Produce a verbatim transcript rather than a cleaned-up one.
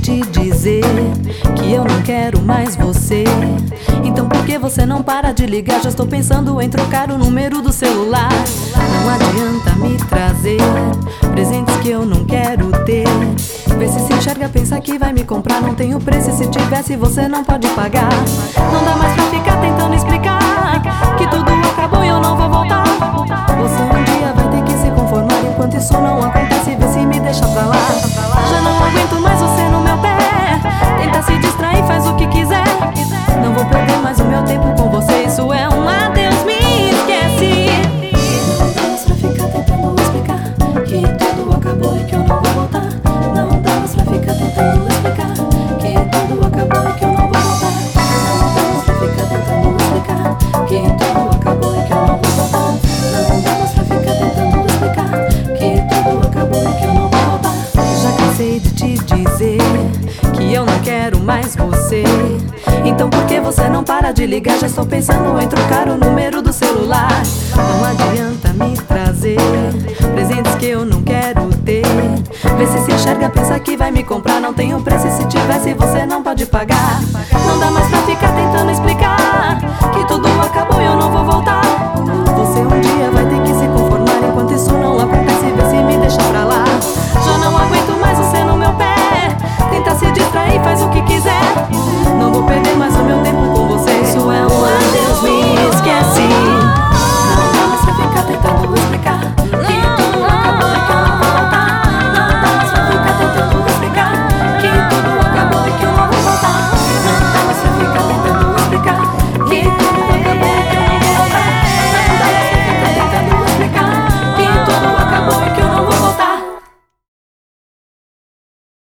te dizer que eu não quero mais você. Então por que você não para de ligar? Já estou pensando em trocar o número do celular. Não adianta me trazer presentes que eu não quero ter. Vê se se enxerga, pensa que vai me comprar. Não tenho preço e se tivesse você não pode pagar. Não dá mais pra ficar tentando explicar que tudo acabou e eu não vou voltar. Você um dia vai ter que se conformar. Enquanto isso não acontece, vê se me deixa pra lá. Já não aguento mais você no meu pé. Tenta se distrair, faz o que quiser. Não vou perder mais o meu tempo com você. Isso é um adeus, me esquece. Não dá mais pra ficar tentando explicar que tudo acabou e que eu não vou voltar. Não dá mais pra ficar tentando explicar que tudo acabou e que eu não vou voltar. Não dá mais pra ficar tentando explicar que tudo acabou e que eu não vou voltar. Não dá mais pra ficar tentando explicar que tudo acabou e que eu não vou voltar. Já cansei de te dizer que eu não quero mais você. Então por que você não para de ligar? Já estou pensando em trocar o número do celular. Não adianta me trazer presentes que eu não quero ter. Vê se se enxerga, pensa que vai me comprar. Não tenho preço e se tivesse você não pode pagar. Não dá mais pra